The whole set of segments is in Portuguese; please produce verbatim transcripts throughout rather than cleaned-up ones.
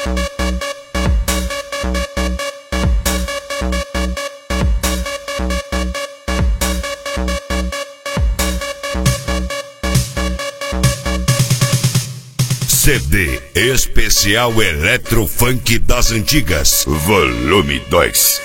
C D Especial Eletrofunk das Antigas, Volume dois.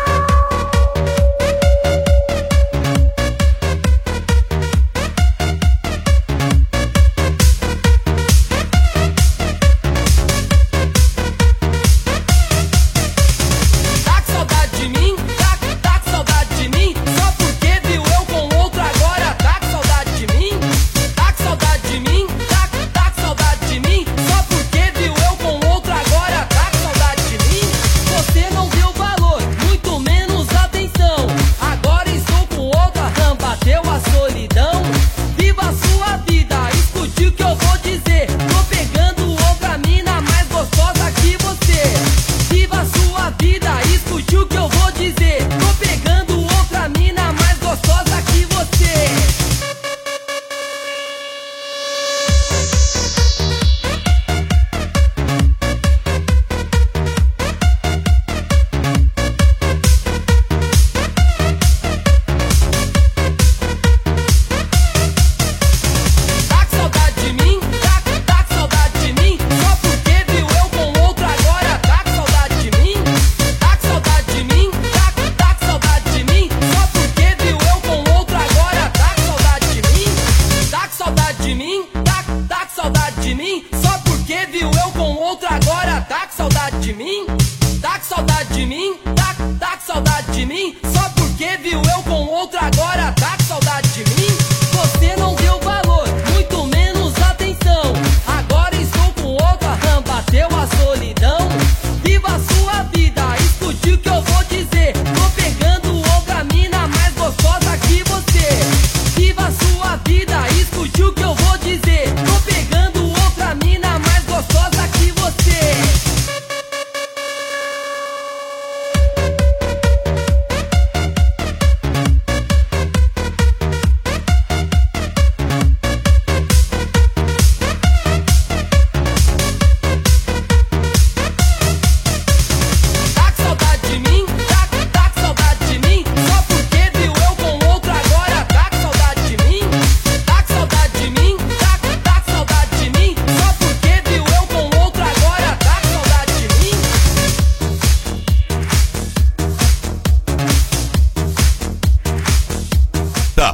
de mim? Tá com saudade de mim? Tá, tá com saudade de mim? Só porque viu eu com outra agora tá com saudade de mim? Você não deu valor, muito menos atenção. Agora estou com outra, ram, bateu a solidão. Viva a sua vida, escute o que eu vou dizer. Tô pegando outra mina mais gostosa que você. Viva a sua vida, escute o que eu vou dizer. Tô pegando outra mina mais gostosa que você.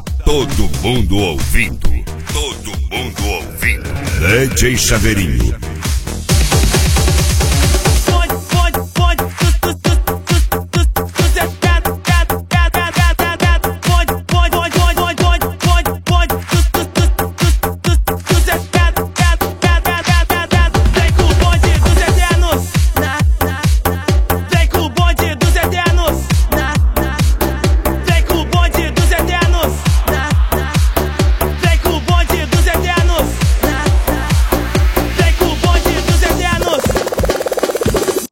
Todo mundo ouvindo, todo mundo ouvindo. D J Chaveirinho.